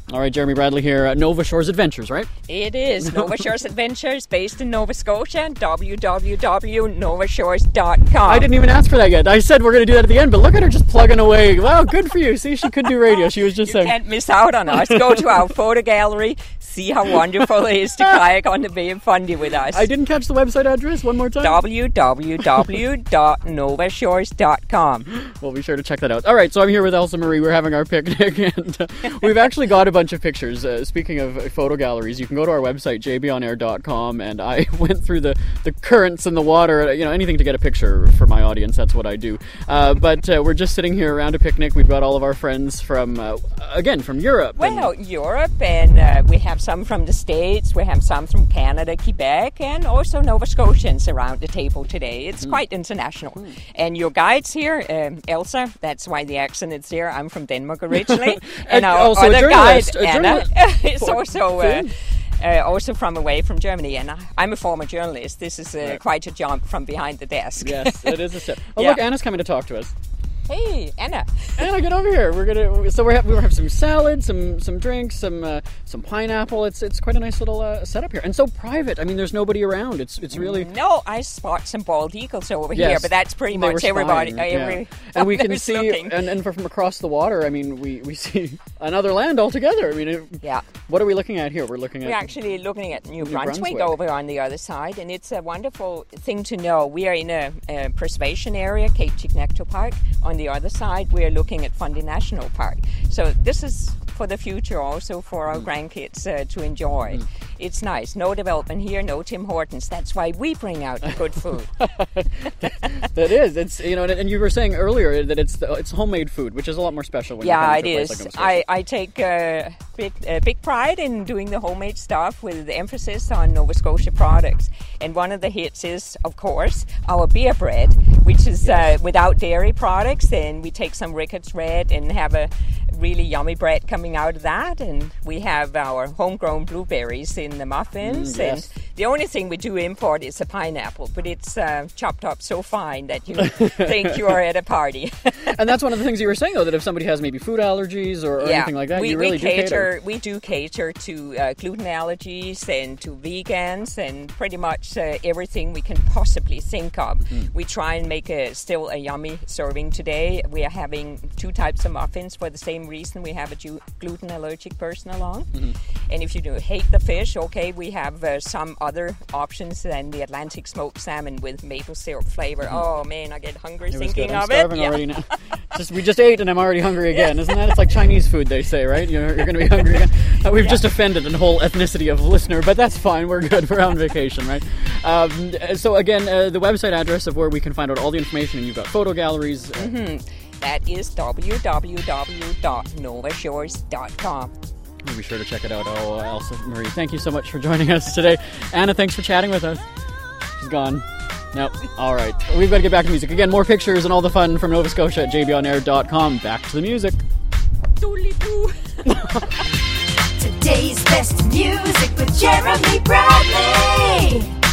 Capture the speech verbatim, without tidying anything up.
All right, Jeremy Bradley here at Nova Shores Adventures, right? It is. Nova Shores Adventures, based in Nova Scotia. w w w dot nova shores dot com. I didn't even ask for that yet. I said we're going to do that at the end, but look at her just plugging away. Wow, good for you. See, she could do radio. She was just you saying. You can't miss out on us. Go to our photo gallery. See how wonderful it is to kayak on the Bay of Fundy with us. I didn't catch the website address. One more time. w w w dot nova shores dot com. We'll be sure to check that out. All right, so I'm here with Elsa Marie. We're having our picnic, and uh, we've actually got a bunch of pictures. Uh, speaking of photo galleries, you can go to our website, j b on air dot com, and I went through the, the currents in the water, you know, anything to get a picture for my audience. That's what I do. Uh, but uh, we're just sitting here around a picnic. We've got all of our friends from, uh, again, from Europe. Well, and Europe, and uh, we have some from the States, we have some from Canada, Quebec, and also Nova Scotians around the table today. It's mm. quite international. Mm. And your guides here, um, Elsa, that's why the accent is there. I'm from Denmark originally. and our also other a guide, a Anna, is also uh, uh, also from away from Germany. And I'm a former journalist. This is uh, right. quite a jump from behind the desk. Yes, it is a step. Oh, yeah. Look, Anna's coming to talk to us. Hey, Anna. Anna, get over here. We're gonna. So we're ha- we have some salad, some some drinks, some uh, some pineapple. It's it's quite a nice little uh, setup here, and so private. I mean, there's nobody around. It's it's really. No, I spot some bald eagles over yes, here, but that's pretty much everybody. Spying, every, yeah. And we can see, looking. and, and from across the water, I mean, we, we see another land altogether. I mean, it, yeah. What are we looking at here? We're looking at. We're actually looking at New, New Brunswick, Brunswick over on the other side, and it's a wonderful thing to know. We are in a, a preservation area, Cape Chignecto Park. On the other side, we're looking at Fundy National Park. So this is for the future also for our mm. grandkids uh, to enjoy. Mm. It's nice. No development here, no Tim Hortons. That's why we bring out good food. That is. It's, you know, and you were saying earlier that it's it's homemade food, which is a lot more special when yeah, you come it to a is. place like Nova I, I take uh, big, uh, big pride in doing the homemade stuff with the emphasis on Nova Scotia products. And one of the hits is, of course, our beer bread, which is yes. uh, without dairy products. And we take some Ricketts Red and have a really yummy bread coming out of that. And we have our homegrown blueberries in the muffins. Mm, yes. And the only thing we do import is a pineapple, but it's uh, chopped up so fine that you think you are at a party. And that's one of the things you were saying, though, that if somebody has maybe food allergies or, or yeah, anything like that, we, you really we do cater, cater. We do cater to uh, gluten allergies and to vegans and pretty much uh, everything we can possibly think of. Mm. We try and make a, still a yummy serving today. We are having two types of muffins for the same reason. We have a ju- gluten allergic person along. Mm-hmm. And if you do hate the fish, okay, we have uh, some other options than the Atlantic smoked salmon with maple syrup flavor. Mm-hmm. Oh man, I get hungry it thinking I'm of starving it. Already Yeah. now. Just, we just ate and I'm already hungry again. Isn't that? It's like Chinese food, they say, right? You're, you're going to be hungry again. Uh, we've yeah. just offended a whole ethnicity of listener, but that's fine. We're good. We're on vacation, right? Um, so again, uh, the website address of where we can find out all the information, and you've got photo galleries. Uh, mm-hmm. That is w w w dot nova shores dot com. Be sure to check it out. Oh, Elsa Marie, thank you so much for joining us today. Anna, thanks for chatting with us. She's gone. Nope. All right. We've got to get back to music. Again, more pictures and all the fun from Nova Scotia at j b on air dot com. Back to the music. Doodly-doo. Today's best music with Jeremy Bradley.